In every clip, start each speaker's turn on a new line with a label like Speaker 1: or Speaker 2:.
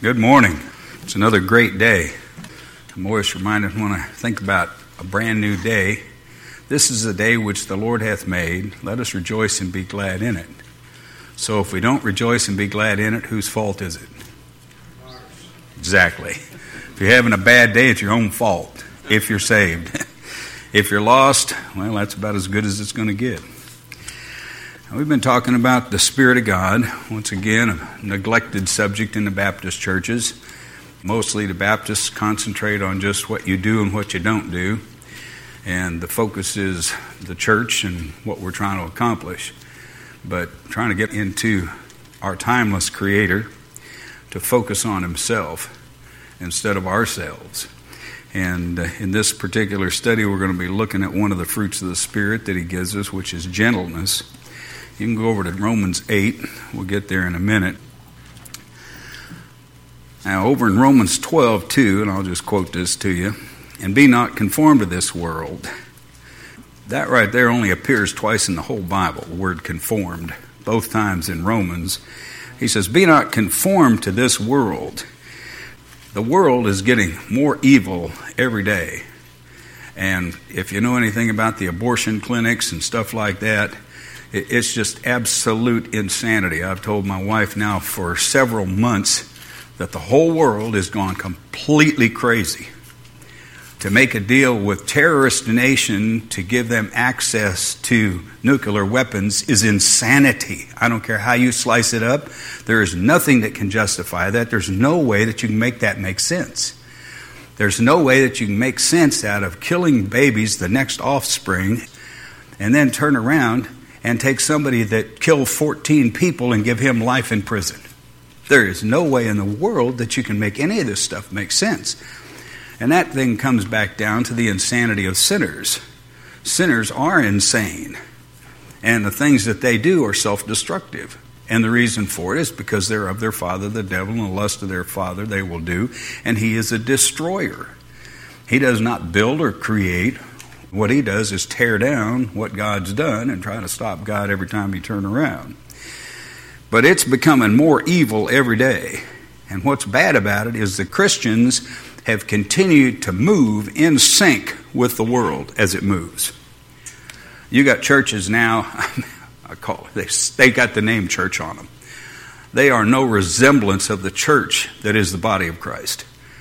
Speaker 1: Good morning. It's another great day. I'm always reminded when I think about a brand new day, this is a day which the Lord hath made. Let us rejoice and be glad in it. So if we don't rejoice and be glad in it, whose fault is it? Exactly. If you're having a bad day, it's your own fault, if you're saved. If you're lost, well, that's about as good as it's going to get. We've been talking about the Spirit of God, once again, a neglected subject in the Baptist churches. Mostly the Baptists concentrate on just what you do and what you don't do, and the focus is the church and what we're trying to accomplish. But trying to get into our timeless Creator to focus on Himself instead of ourselves. And in this particular study, we're going to be looking at one of the fruits of the Spirit that He gives us, which is gentleness. You can go over to Romans 8. We'll get there in a minute. Now, over in Romans 12:2, and I'll just quote this to you, "And be not conformed to this world." That right there only appears twice in the whole Bible, the word conformed, both times in Romans. He says, "Be not conformed to this world." The world is getting more evil every day. And if you know anything about the abortion clinics and stuff like that, it's just absolute insanity. I've told my wife now for several months that the whole world has gone completely crazy. To make a deal with terrorist nation to give them access to nuclear weapons is insanity. I don't care how you slice it up. There is nothing that can justify that. There's no way that you can make that make sense. There's no way that you can make sense out of killing babies, the next offspring, and then turn around and take somebody that killed 14 people and give him life in prison. There is no way in the world that you can make any of this stuff make sense. And that thing comes back down to the insanity of sinners. Sinners are insane. And the things that they do are self-destructive. And the reason for it is because they're of their father, the devil, and the lust of their father they will do. And he is a destroyer. He does not build or create. What he does is tear down what God's done and try to stop God every time you turn around. But it's becoming more evil every day. And what's bad about it is the Christians have continued to move in sync with the world as it moves. You got churches now, they got the name church on them. They are no resemblance of the church that is the body of Christ.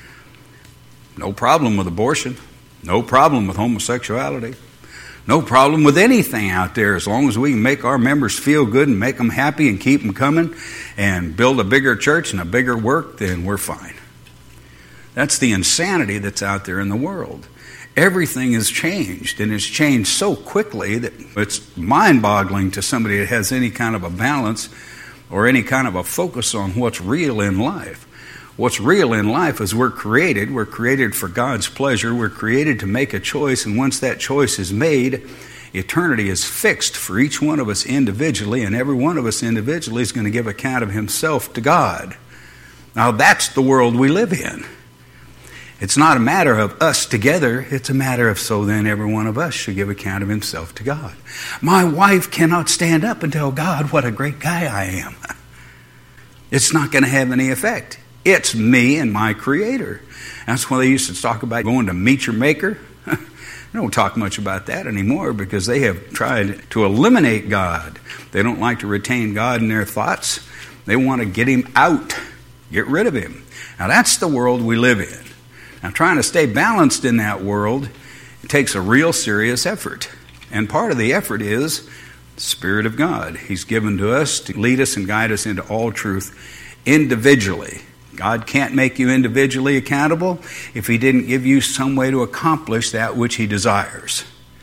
Speaker 1: No problem with abortion. No problem with homosexuality. No problem with anything out there as long as we can make our members feel good and make them happy and keep them coming and build a bigger church and a bigger work, then we're fine. That's the insanity that's out there in the world. Everything has changed, and it's changed so quickly that it's mind-boggling to somebody that has any kind of a balance or any kind of a focus on what's real in life. What's real in life is we're created for God's pleasure. We're created to make a choice, and once that choice is made, eternity is fixed for each one of us individually, and every one of us individually is going to give account of himself to God. Now that's the world we live in. It's not a matter of us together. It's a matter of so then every one of us should give account of himself to God. My wife cannot stand up and tell God what a great guy I am. It's not going to have any effect. It's me and my Creator. That's why they used to talk about going to meet your Maker. They don't talk much about that anymore because they have tried to eliminate God. They don't like to retain God in their thoughts. They want to get Him out, get rid of Him. Now that's the world we live in. Now trying to stay balanced in that world, it takes a real serious effort. And part of the effort is the Spirit of God. He's given to us to lead us and guide us into all truth individually. God can't make you individually accountable if He didn't give you some way to accomplish that which He desires.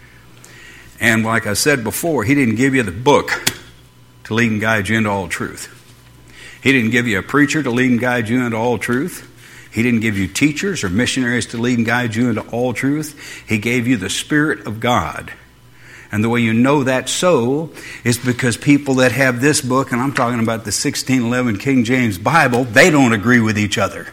Speaker 1: And like I said before, He didn't give you the book to lead and guide you into all truth. He didn't give you a preacher to lead and guide you into all truth. He didn't give you teachers or missionaries to lead and guide you into all truth. He gave you the Spirit of God. And the way you know that's so is because people that have this book, and I'm talking about the 1611 King James Bible, they don't agree with each other.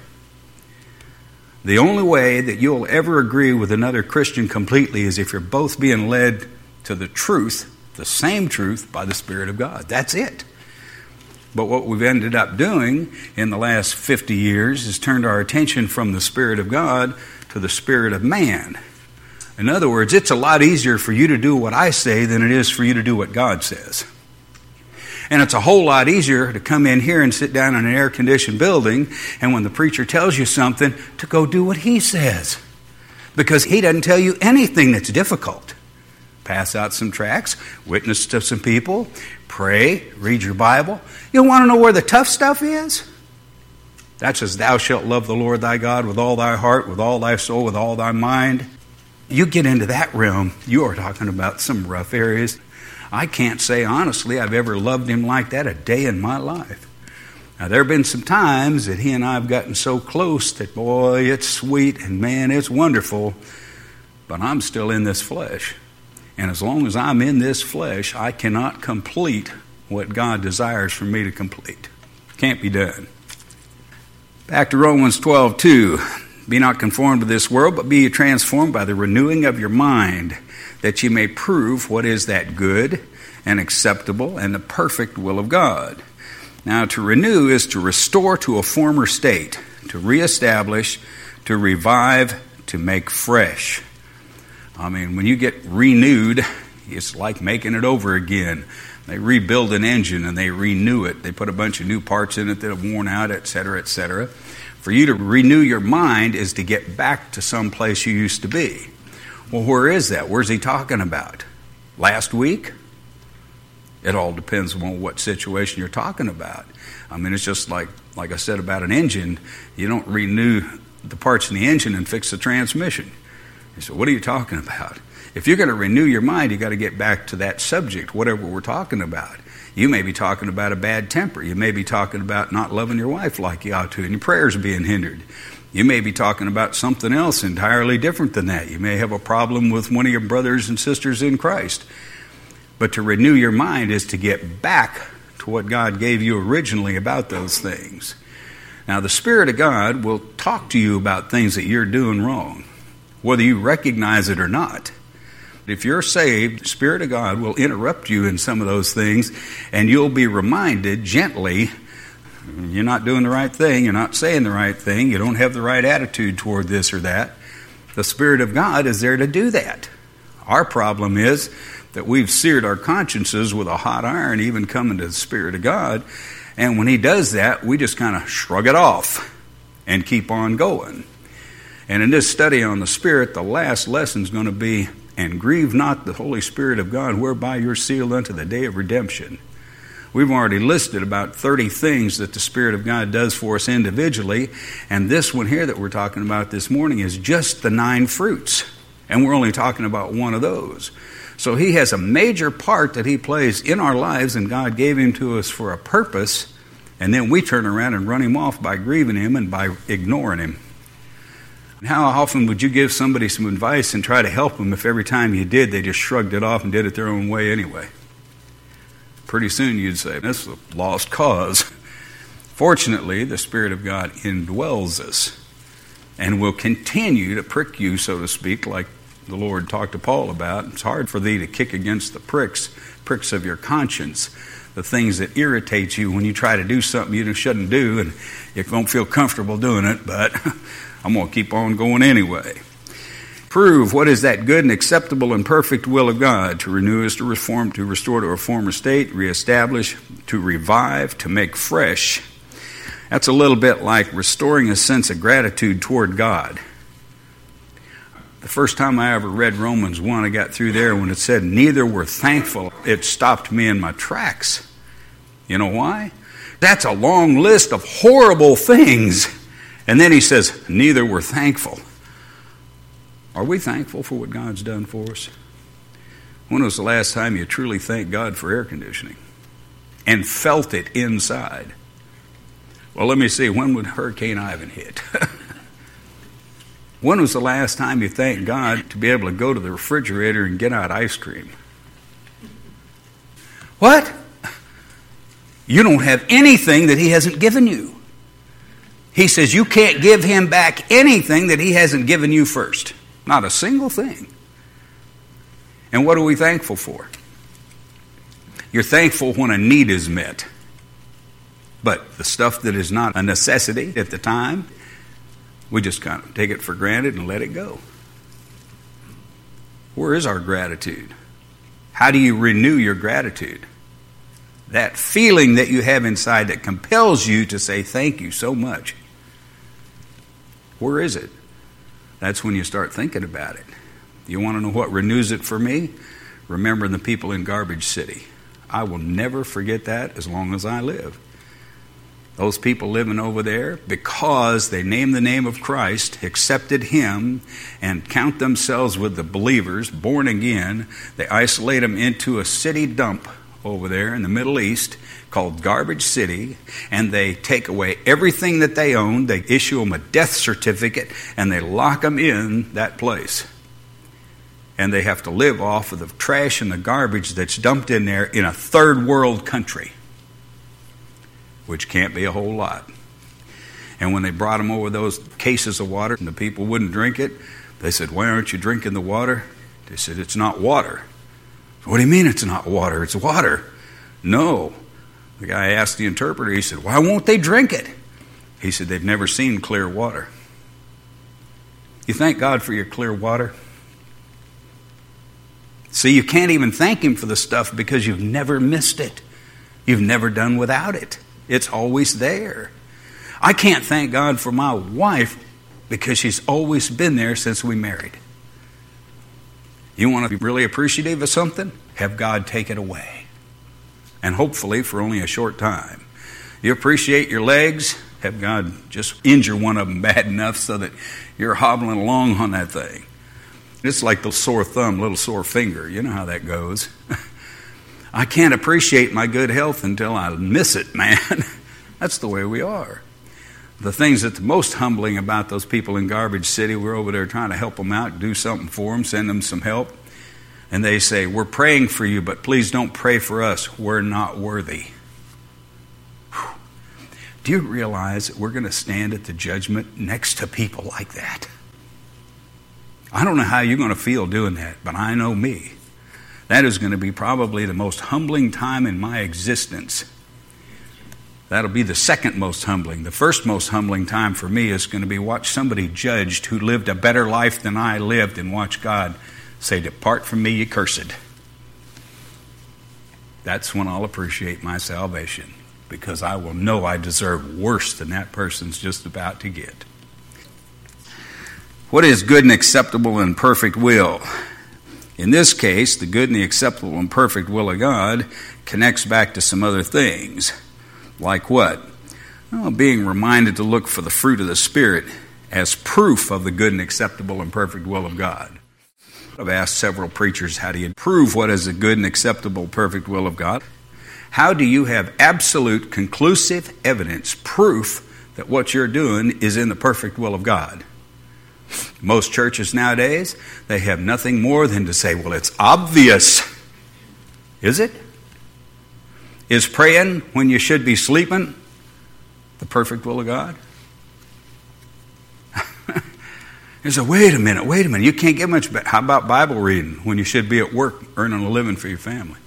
Speaker 1: The only way that you'll ever agree with another Christian completely is if you're both being led to the truth, the same truth, by the Spirit of God. That's it. But what we've ended up doing in the last 50 years is turned our attention from the Spirit of God to the Spirit of man. In other words, it's a lot easier for you to do what I say than it is for you to do what God says. And it's a whole lot easier to come in here and sit down in an air-conditioned building, and when the preacher tells you something, to go do what he says. Because he doesn't tell you anything that's difficult. Pass out some tracts, witness to some people, pray, read your Bible. You want to know where the tough stuff is? That's as thou shalt love the Lord thy God with all thy heart, with all thy soul, with all thy mind. You get into that realm, you are talking about some rough areas. I can't say honestly I've ever loved him like that a day in my life. Now, there have been some times that he and I have gotten so close that, boy, it's sweet and, man, it's wonderful. But I'm still in this flesh. And as long as I'm in this flesh, I cannot complete what God desires for me to complete. Can't be done. Back to Romans 12:2. Be not conformed to this world, but be ye transformed by the renewing of your mind, that ye may prove what is that good and acceptable and the perfect will of God. Now, to renew is to restore to a former state, to reestablish, to revive, to make fresh. I mean, when you get renewed, it's like making it over again. They rebuild an engine and they renew it. They put a bunch of new parts in it that have worn out, etc., etc. For you to renew your mind is to get back to some place you used to be. Well, where is that? Where's he talking about? Last week? It all depends on what situation you're talking about. I mean, it's just like I said about an engine. You don't renew the parts in the engine and fix the transmission. You say, what are you talking about? If you're going to renew your mind, you've got to get back to that subject, whatever we're talking about. You may be talking about a bad temper. You may be talking about not loving your wife like you ought to, and your prayers being hindered. You may be talking about something else entirely different than that. You may have a problem with one of your brothers and sisters in Christ. But to renew your mind is to get back to what God gave you originally about those things. Now, the Spirit of God will talk to you about things that you're doing wrong, whether you recognize it or not. If you're saved, the Spirit of God will interrupt you in some of those things, and you'll be reminded gently, you're not doing the right thing, you're not saying the right thing, you don't have the right attitude toward this or that. The Spirit of God is there to do that. Our problem is that we've seared our consciences with a hot iron, even coming to the Spirit of God, and when He does that, we just kind of shrug it off and keep on going. And in this study on the Spirit, the last lesson is going to be, and grieve not the Holy Spirit of God, whereby you're sealed unto the day of redemption. We've already listed about 30 things that the Spirit of God does for us individually, and this one here that we're talking about this morning is just the 9 fruits, and we're only talking about one of those. So He has a major part that He plays in our lives, and God gave Him to us for a purpose, and then we turn around and run Him off by grieving Him and by ignoring Him. How often would you give somebody some advice and try to help them if every time you did, they just shrugged it off and did it their own way anyway? Pretty soon you'd say, that's a lost cause. Fortunately, the Spirit of God indwells us and will continue to prick you, so to speak, like the Lord talked to Paul about. It's hard for thee to kick against the pricks of your conscience, the things that irritate you when you try to do something you shouldn't do, and you don't feel comfortable doing it, but I'm going to keep on going anyway. Prove what is that good and acceptable and perfect will of God. To renew is to reform, to restore to a former state, reestablish, to revive, to make fresh. That's a little bit like restoring a sense of gratitude toward God. The first time I ever read Romans 1, I got through there when it said, neither were thankful. It stopped me in my tracks. You know why? That's a long list of horrible things. And then he says, neither were thankful. Are we thankful for what God's done for us? When was the last time you truly thanked God for air conditioning and felt it inside? Well, let me see. When would Hurricane Ivan hit? When was the last time you thanked God to be able to go to the refrigerator and get out ice cream? What? You don't have anything that He hasn't given you. He says you can't give Him back anything that He hasn't given you first. Not a single thing. And what are we thankful for? You're thankful when a need is met. But the stuff that is not a necessity at the time, we just kind of take it for granted and let it go. Where is our gratitude? How do you renew your gratitude? That feeling that you have inside that compels you to say thank you so much. Where is it? That's when you start thinking about it. You want to know what renews it for me? Remembering the people in Garbage City. I will never forget that as long as I live. Those people living over there, because they named the name of Christ, accepted Him, and count themselves with the believers, born again, they isolate them into a city dump over there in the Middle East called Garbage City, and they take away everything that they own. They issue them a death certificate, and they lock them in that place. And they have to live off of the trash and the garbage that's dumped in there in a third world country, which can't be a whole lot. And when they brought them over those cases of water and the people wouldn't drink it, they said, "Why aren't you drinking the water?" They said, "It's not water." "What do you mean it's not water? It's water." "No." The guy asked the interpreter, he said, "Why won't they drink it?" He said, "They've never seen clear water." You thank God for your clear water? See, you can't even thank Him for the stuff because you've never missed it. You've never done without it. It's always there. I can't thank God for my wife because she's always been there since we married. You want to be really appreciative of something? Have God take it away. And hopefully for only a short time. You appreciate your legs? Have God just injure one of them bad enough so that you're hobbling along on that thing. It's like the sore thumb, little sore finger. You know how that goes. I can't appreciate my good health until I miss it, man. That's the way we are. The things that's most humbling about those people in Garbage City, we're over there trying to help them out, do something for them, send them some help. And they say, "We're praying for you, but please don't pray for us. We're not worthy." Whew. Do you realize that we're going to stand at the judgment next to people like that? I don't know how you're going to feel doing that, but I know me. That is going to be probably the most humbling time in my existence. That'll be the second most humbling. The first most humbling time for me is going to be watch somebody judged who lived a better life than I lived and watch God say, "Depart from me, you cursed." That's when I'll appreciate my salvation, because I will know I deserve worse than that person's just about to get. What is good and acceptable and perfect will? In this case, the good and the acceptable and perfect will of God connects back to some other things. Like what? Well, being reminded to look for the fruit of the Spirit as proof of the good and acceptable and perfect will of God. I've asked several preachers, how do you prove what is the good and acceptable, perfect will of God? How do you have absolute, conclusive evidence, proof that what you're doing is in the perfect will of God? Most churches nowadays, they have nothing more than to say, "Well, it's obvious." Is it? Is praying when you should be sleeping the perfect will of God? You say, wait a minute, you can't get much better. How about Bible reading when you should be at work earning a living for your family?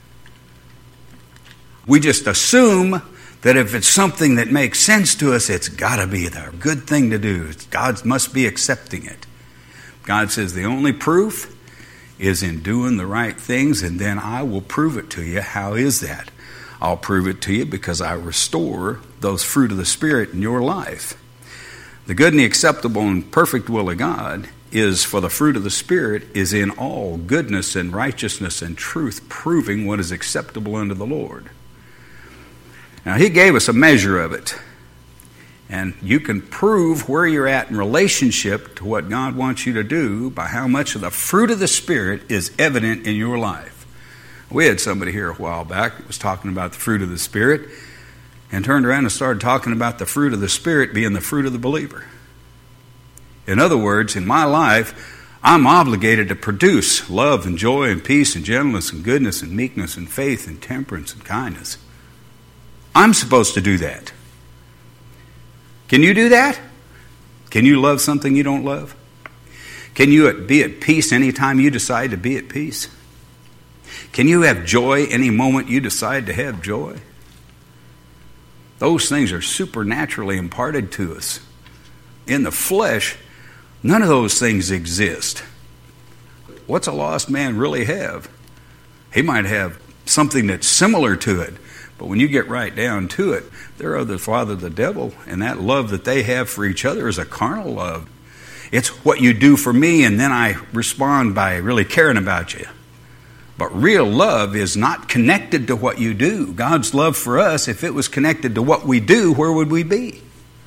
Speaker 1: We just assume that if it's something that makes sense to us, it's got to be the good thing to do. God must be accepting it. God says the only proof is in doing the right things, and then I will prove it to you. How is that? I'll prove it to you because I restore those fruit of the Spirit in your life. The good and the acceptable and perfect will of God is for the fruit of the Spirit is in all goodness and righteousness and truth, proving what is acceptable unto the Lord. Now, He gave us a measure of it. And you can prove where you're at in relationship to what God wants you to do by how much of the fruit of the Spirit is evident in your life. We had somebody here a while back that was talking about the fruit of the Spirit and turned around and started talking about the fruit of the Spirit being the fruit of the believer. In other words, in my life, I'm obligated to produce love and joy and peace and gentleness and goodness and meekness and faith and temperance and kindness. I'm supposed to do that. Can you do that? Can you love something you don't love? Can you be at peace anytime you decide to be at peace? Can you have joy any moment you decide to have joy? Those things are supernaturally imparted to us. In the flesh, none of those things exist. What's a lost man really have? He might have something that's similar to it, but when you get right down to it, they're of the father, the devil, and that love that they have for each other is a carnal love. It's what you do for me, and then I respond by really caring about you. But real love is not connected to what you do. God's love for us, if it was connected to what we do, where would we be?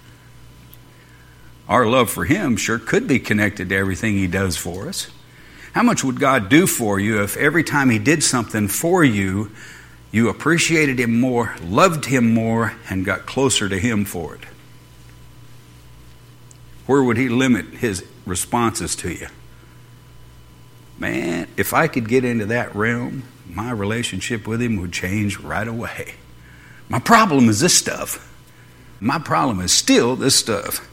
Speaker 1: Our love for Him sure could be connected to everything He does for us. How much would God do for you if every time He did something for you, you appreciated Him more, loved Him more, and got closer to Him for it? Where would He limit His responses to you? Man, if I could get into that realm, my relationship with Him would change right away. My problem is this stuff. My problem is still this stuff.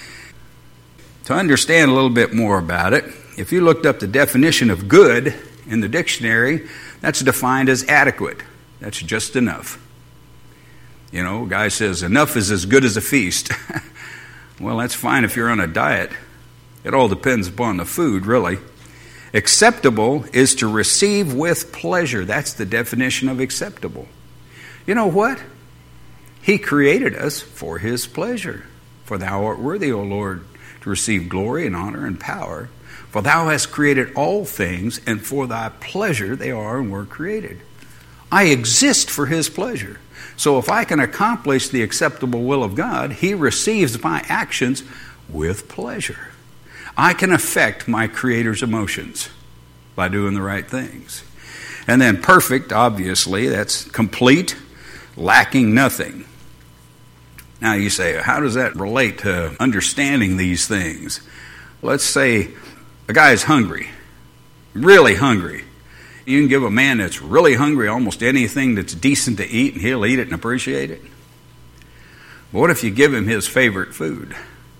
Speaker 1: To understand a little bit more about it, if you looked up the definition of good in the dictionary, that's defined as adequate. That's just enough. You know, a guy says, enough is as good as a feast. Well, that's fine if you're on a diet. It all depends upon the food, really. Acceptable is to receive with pleasure. That's the definition of acceptable. You know what? He created us for His pleasure. For thou art worthy, O Lord, to receive glory and honor and power. For thou hast created all things, and for thy pleasure they are and were created. I exist for His pleasure. So if I can accomplish the acceptable will of God, He receives my actions with pleasure. I can affect my Creator's emotions by doing the right things. And then perfect, obviously, that's complete, lacking nothing. Now you say, how does that relate to understanding these things? Let's say a guy is hungry, really hungry. You can give a man that's really hungry almost anything that's decent to eat, and he'll eat it and appreciate it. But what if you give him his favorite food?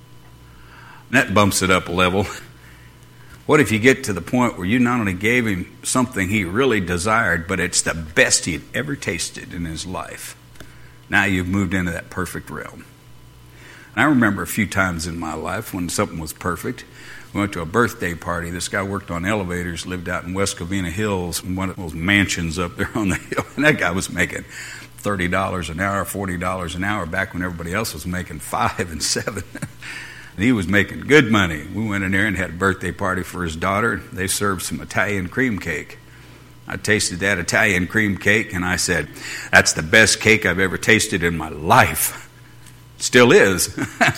Speaker 1: That bumps it up a level. What if you get to the point where you not only gave him something he really desired, but it's the best he'd ever tasted in his life? Now you've moved into that perfect realm. And I remember a few times in my life when something was perfect. We went to a birthday party. This guy worked on elevators, lived out in West Covina Hills, in one of those mansions up there on the hill. And that guy was making $30 an hour, $40 an hour, back when everybody else was making $5 and $7. And he was making good money. We went in there and had a birthday party for his daughter. They served some Italian cream cake. I tasted that Italian cream cake, and I said, that's the best cake I've ever tasted in my life. Still is.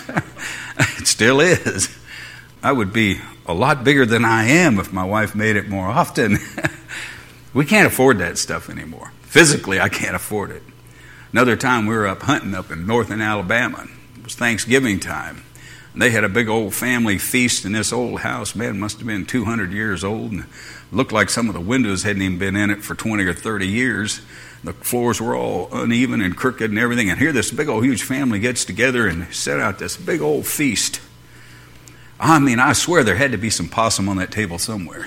Speaker 1: It still is. I would be a lot bigger than I am if my wife made it more often. We can't afford that stuff anymore. Physically, I can't afford it. Another time we were up hunting up in northern Alabama. It was Thanksgiving time. They had a big old family feast in this old house. Man, it must have been 200 years old. And looked like some of the windows hadn't even been in it for 20 or 30 years. The floors were all uneven and crooked and everything. And here this big old huge family gets together and set out this big old feast. I mean, I swear there had to be some possum on that table somewhere.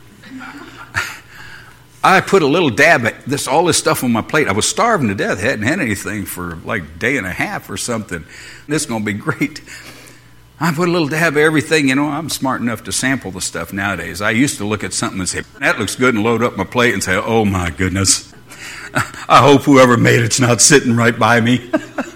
Speaker 1: I put a little dab at all this stuff on my plate. I was starving to death. I hadn't had anything for like a day and a half or something. This is going to be great. I put a little dab of everything. You know, I'm smart enough to sample the stuff nowadays. I used to look at something and say, that looks good, and load up my plate and say, oh my goodness. I hope whoever made it's not sitting right by me.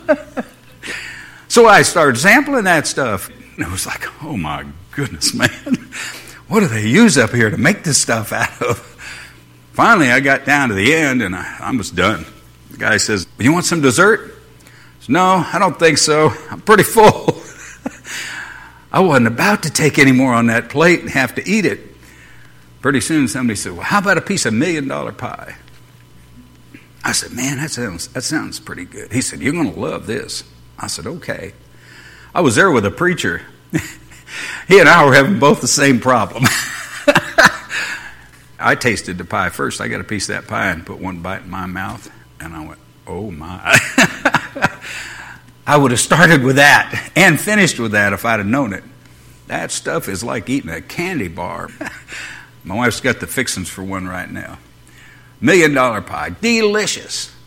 Speaker 1: So I started sampling that stuff. And it was like, oh my goodness, man. What do they use up here to make this stuff out of? Finally, I got down to the end, and I was done. The guy says, you want some dessert? I said, no, I don't think so. I'm pretty full. I wasn't about to take any more on that plate and have to eat it. Pretty soon somebody said, well, how about a piece of $1 million pie? I said, man, that sounds pretty good. He said, you're going to love this. I said, okay. I was there with a preacher. He and I were having both the same problem. I tasted the pie first. I got a piece of that pie and put one bite in my mouth. And I went, oh my. I would have started with that and finished with that if I'd have known it. That stuff is like eating a candy bar. My wife's got the fixings for one right now. $1 million pie. Delicious.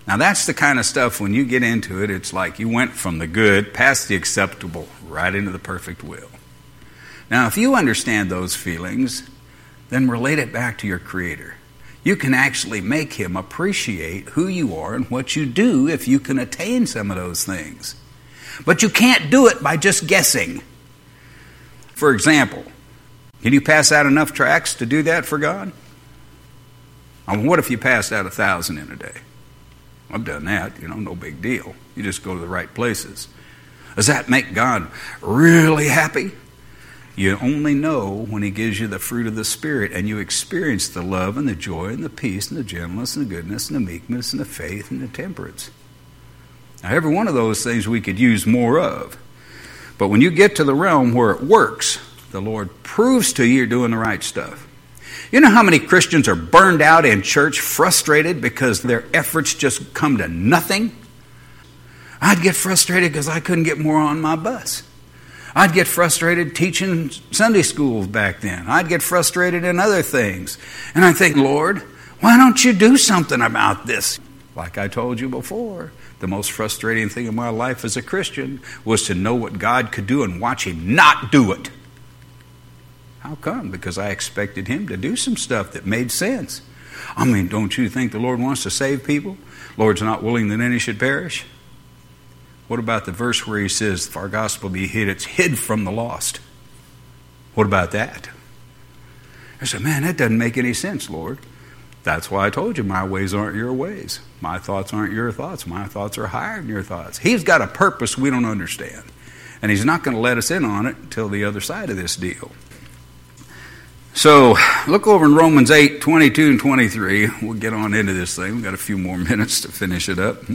Speaker 1: Now that's the kind of stuff, when you get into it, it's like you went from the good past the acceptable right into the perfect will. Now if you understand those feelings, then relate it back to your Creator. You can actually make Him appreciate who you are and what you do if you can attain some of those things. But you can't do it by just guessing. For example, can you pass out enough tracts to do that for God? What if you passed out 1,000 in a day? I've done that, no big deal. You just go to the right places. Does that make God really happy? You only know when He gives you the fruit of the Spirit and you experience the love and the joy and the peace and the gentleness and the goodness and the meekness and the faith and the temperance. Now, every one of those things we could use more of. But when you get to the realm where it works, the Lord proves to you you're doing the right stuff. You know how many Christians are burned out in church, frustrated because their efforts just come to nothing? I'd get frustrated because I couldn't get more on my bus. I'd get frustrated teaching Sunday schools back then. I'd get frustrated in other things. And I think, Lord, why don't you do something about this? Like I told you before, the most frustrating thing in my life as a Christian was to know what God could do and watch Him not do it. How come? Because I expected Him to do some stuff that made sense. Don't you think the Lord wants to save people? Lord's not willing that any should perish. What about the verse where He says, if our gospel be hid, it's hid from the lost? What about that? I said, man, that doesn't make any sense, Lord. That's why I told you my ways aren't your ways. My thoughts aren't your thoughts. My thoughts are higher than your thoughts. He's got a purpose we don't understand. And He's not going to let us in on it until the other side of this deal. So, look over in Romans 8, 22 and 23. We'll get on into this thing. We've got a few more minutes to finish it up.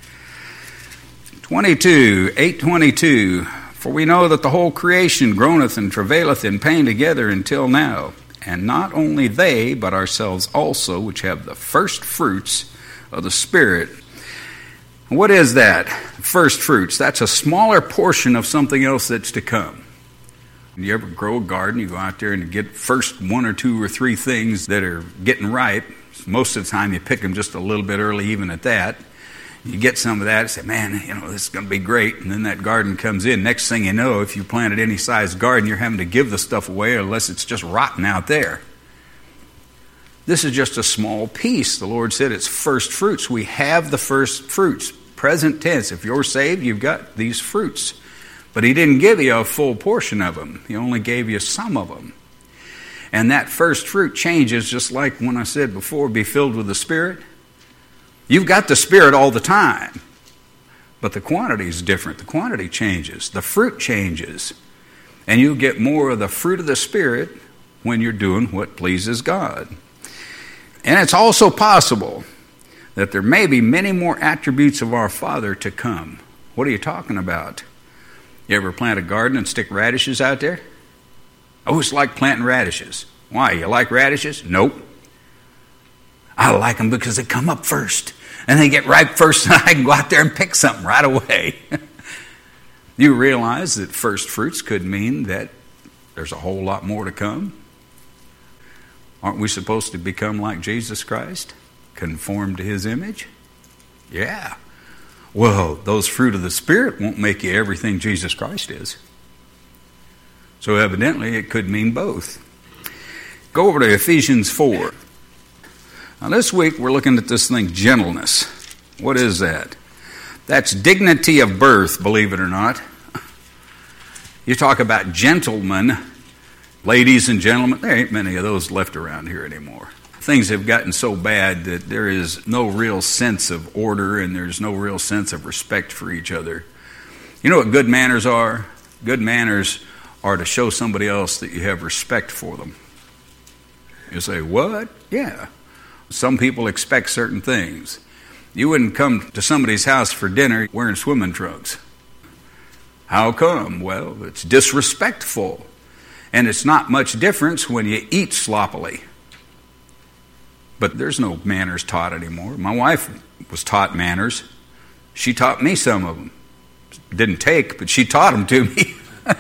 Speaker 1: 8:22, for we know that the whole creation groaneth and travaileth in pain together until now. And not only they, but ourselves also, which have the first fruits of the Spirit. What is that? First fruits. That's a smaller portion of something else that's to come. You ever grow a garden, you go out there and get first 1 or 2 or 3 things that are getting ripe. Most of the time you pick them just a little bit early, even at that. You get some of that and say, man, this is going to be great. And then that garden comes in. Next thing you know, if you planted any size garden, you're having to give the stuff away unless it's just rotten out there. This is just a small piece. The Lord said it's first fruits. We have the first fruits. Present tense. If you're saved, you've got these fruits. But He didn't give you a full portion of them. He only gave you some of them. And that first fruit changes, just like when I said before, be filled with the Spirit. You've got the Spirit all the time, but the quantity is different. The quantity changes. The fruit changes. And you get more of the fruit of the Spirit when you're doing what pleases God. And it's also possible that there may be many more attributes of our Father to come. What are you talking about? You ever plant a garden and stick radishes out there? Oh, it's like planting radishes. Why? You like radishes? Nope. I like them because they come up first. And they get ripe first, and I can go out there and pick something right away. You realize that first fruits could mean that there's a whole lot more to come? Aren't we supposed to become like Jesus Christ? Conform to His image? Yeah. Well, those fruit of the Spirit won't make you everything Jesus Christ is. So evidently it could mean both. Go over to Ephesians 4. Now this week we're looking at this thing, gentleness. What is that? That's dignity of birth, believe it or not. You talk about gentlemen, ladies and gentlemen, there ain't many of those left around here anymore. Things have gotten so bad that there is no real sense of order and there's no real sense of respect for each other. You know what good manners are? Good manners are to show somebody else that you have respect for them. You say, what? Yeah. Some people expect certain things. You wouldn't come to somebody's house for dinner wearing swimming trunks. How come? Well, it's disrespectful. And it's not much difference when you eat sloppily. But there's no manners taught anymore. My wife was taught manners. She taught me some of them. Didn't take, but she taught them to me.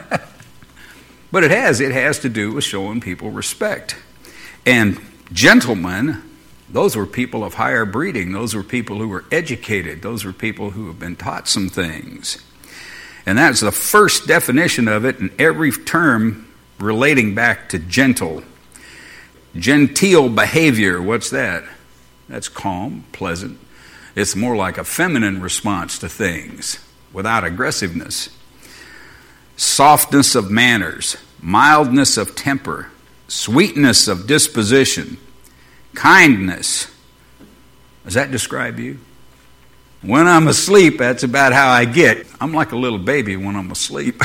Speaker 1: But it has to do with showing people respect. And gentlemen Those were people of higher breeding. Those were people who were educated. Those were people who have been taught some things. And that's the first definition of it in every term relating back to gentle. Genteel behavior, what's that? That's calm, pleasant. It's more like a feminine response to things, without aggressiveness. Softness of manners, mildness of temper, sweetness of disposition, kindness. Does that describe you? When I'm asleep, that's about how I get. I'm like a little baby when I'm asleep.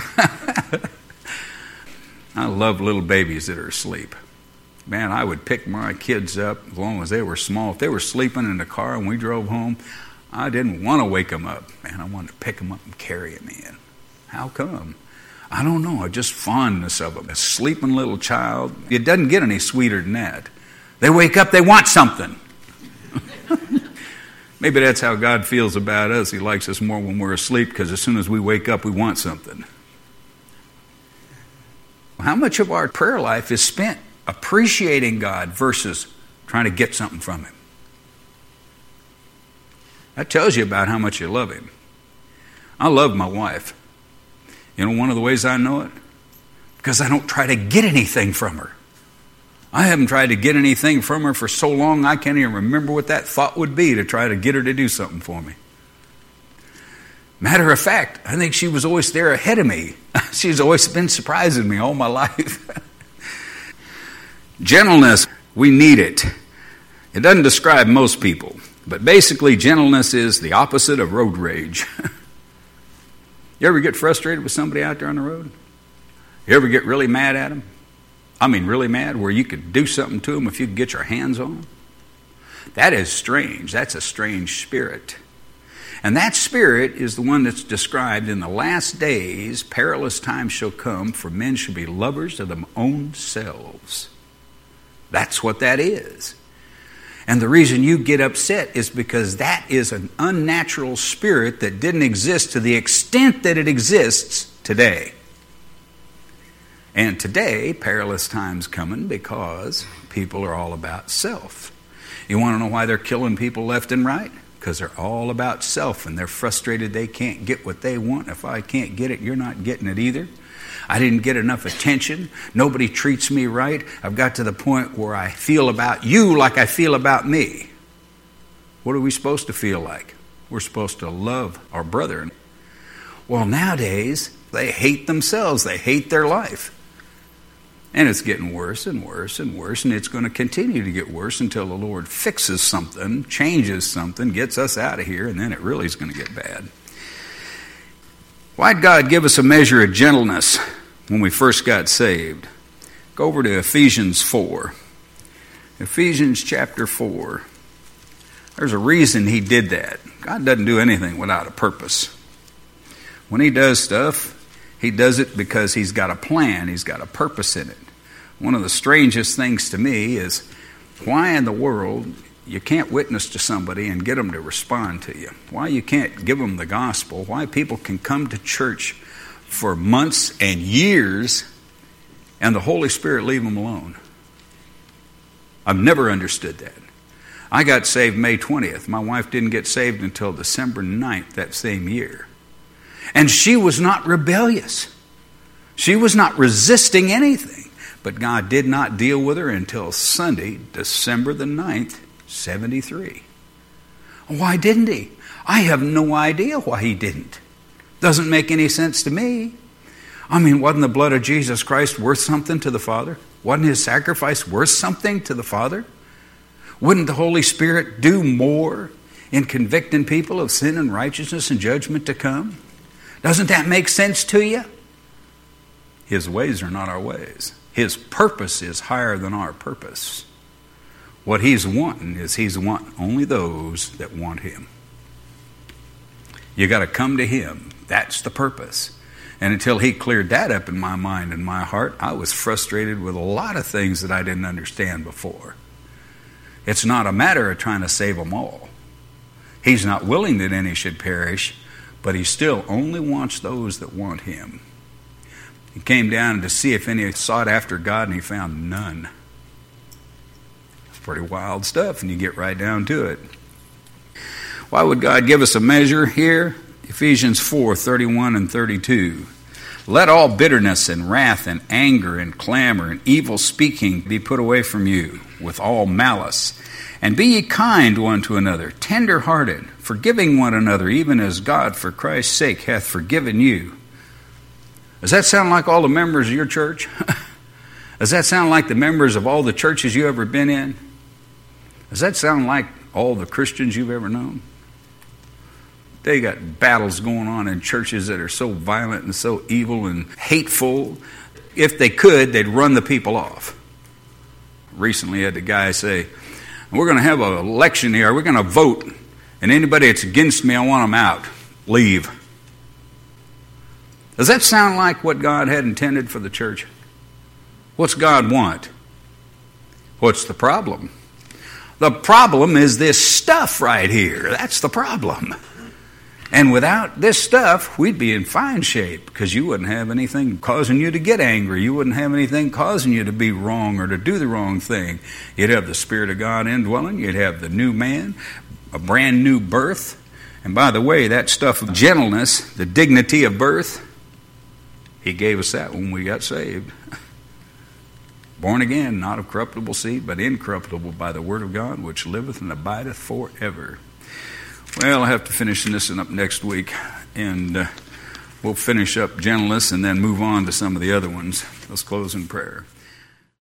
Speaker 1: I love little babies that are asleep. Man, I would pick my kids up as long as they were small. If they were sleeping in the car and we drove home, I didn't want to wake them up. Man, I wanted to pick them up and carry them in. How come? I don't know. Just fondness of them. A sleeping little child, it doesn't get any sweeter than that. They wake up, they want something. Maybe that's how God feels about us. He likes us more when we're asleep because as soon as we wake up, we want something. How much of our prayer life is spent appreciating God versus trying to get something from Him? That tells you about how much you love Him. I love my wife. You know one of the ways I know it? Because I don't try to get anything from her. I haven't tried to get anything from her for so long I can't even remember what that thought would be to try to get her to do something for me. Matter of fact, I think she was always there ahead of me. She's always been surprising me all my life. Gentleness, we need it. It doesn't describe most people, but basically gentleness is the opposite of road rage. You ever get frustrated with somebody out there on the road? You ever get really mad at them? I mean really mad where you could do something to them if you could get your hands on them? That is strange. That's a strange spirit. And that spirit is the one that's described in the last days, perilous times shall come, for men shall be lovers of their own selves. That's what that is. And the reason you get upset is because that is an unnatural spirit that didn't exist to the extent that it exists today. And today, perilous times coming because people are all about self. You want to know why they're killing people left and right? Because they're all about self and they're frustrated they can't get what they want. If I can't get it, you're not getting it either. I didn't get enough attention. Nobody treats me right. I've got to the point where I feel about you like I feel about me. What are we supposed to feel like? We're supposed to love our brother. Well, nowadays, they hate themselves. They hate their life. And it's getting worse and worse and worse, and it's going to continue to get worse until the Lord fixes something, changes something, gets us out of here, and then it really is going to get bad. Why did God give us a measure of gentleness when we first got saved? Go over to Ephesians 4. Ephesians chapter 4. There's a reason He did that. God doesn't do anything without a purpose. When He does stuff, He does it because He's got a plan. He's got a purpose in it. One of the strangest things to me is why in the world you can't witness to somebody and get them to respond to you. Why you can't give them the gospel. Why people can come to church for months and years and the Holy Spirit leave them alone. I've never understood that. I got saved May 20th. My wife didn't get saved until December 9th that same year. And she was not rebellious. She was not resisting anything. But God did not deal with her until Sunday, December the 9th, 73. Why didn't He? I have no idea why He didn't. Doesn't make any sense to me. I mean, wasn't the blood of Jesus Christ worth something to the Father? Wasn't His sacrifice worth something to the Father? Wouldn't the Holy Spirit do more in convicting people of sin and righteousness and judgment to come? Doesn't that make sense to you? His ways are not our ways. His purpose is higher than our purpose. What He's wanting is He's wanting only those that want Him. You got to come to Him. That's the purpose. And until He cleared that up in my mind and my heart, I was frustrated with a lot of things that I didn't understand before. It's not a matter of trying to save them all. He's not willing that any should perish, but He still only wants those that want Him. He came down to see if any sought after God, and He found none. It's pretty wild stuff, and you get right down to it. Why would God give us a measure here? Ephesians 4:31 and 32. Let all bitterness and wrath and anger and clamor and evil speaking be put away from you with all malice. And be ye kind one to another, tender-hearted, forgiving one another, even as God for Christ's sake hath forgiven you. Does that sound like all the members of your church? Does that sound like the members of all the churches you've ever been in? Does that sound like all the Christians you've ever known? They got battles going on in churches that are so violent and so evil and hateful. If they could, they'd run the people off. Recently I had the guy say, we're going to have an election here. We're going to vote. And anybody that's against me, I want them out. Leave. Does that sound like what God had intended for the church? What's God want? What's the problem? The problem is this stuff right here. That's the problem. And without this stuff, we'd be in fine shape because you wouldn't have anything causing you to get angry. You wouldn't have anything causing you to be wrong or to do the wrong thing. You'd have the Spirit of God indwelling. You'd have the new man, a brand new birth. And by the way, that stuff of gentleness, the dignity of birth, He gave us that when we got saved. Born again, not of corruptible seed, but incorruptible by the word of God, which liveth and abideth forever. Well, I'll have to finish this up next week, and we'll finish up gentleness and then move on to some of the other ones. Let's close in prayer.